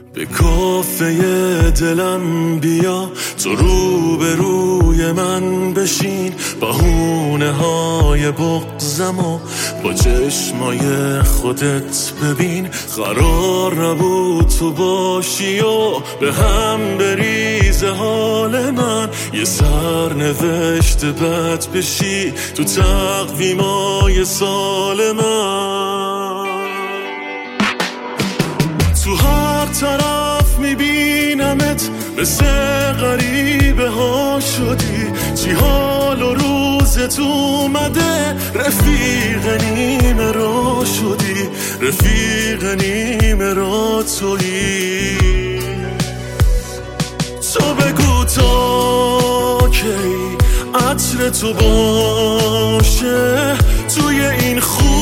به کافه دلم بیا، تو روبروی من بشین، بهونه های بغضمو با چشمای خودت ببین. قرار نبود تو باشی و به هم بریزه حال من، یه سرنوشت بد بشی تو تقویمای سال من. تو هر طرف میبینمت مثل غریبه ها شدی، چی حال و روزت اومده، رفیق نیمه را شدی، رفیق نیمه را تویی. تو بگو تا کی عطر تو باشه توی این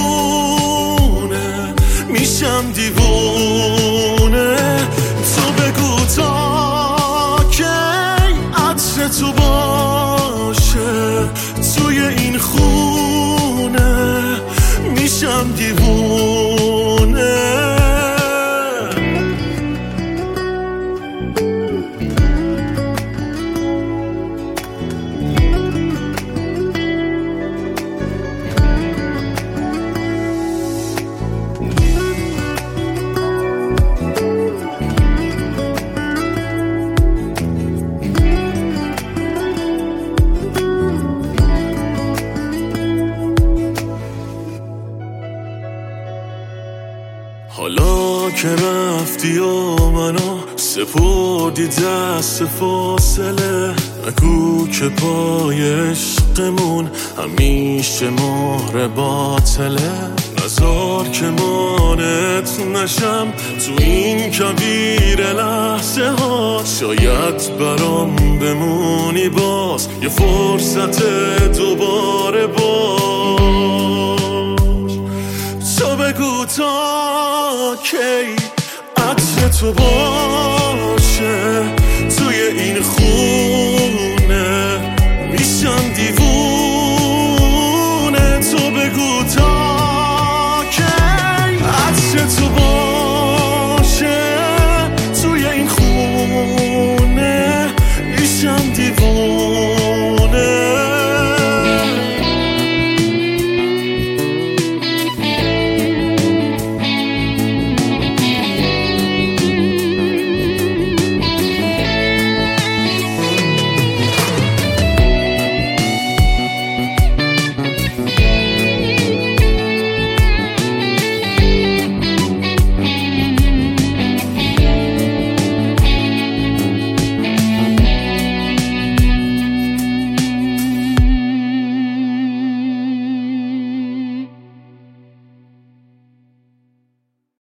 خونه، میشم دیوونه. تو بگو تا کی عطر تو باشه توی این خونه، میشم دیوونه. حالا که رفتی و منو سپردی دست فاصله، نگو که پای عشقمون همیشه مهر باطله. نزار که مانت نشم تو این کبیر لحظه ها، شاید برام بمونی باز یه فرصت دوباره باش. تو بگو تا کی عطر تو باشه توی این خون،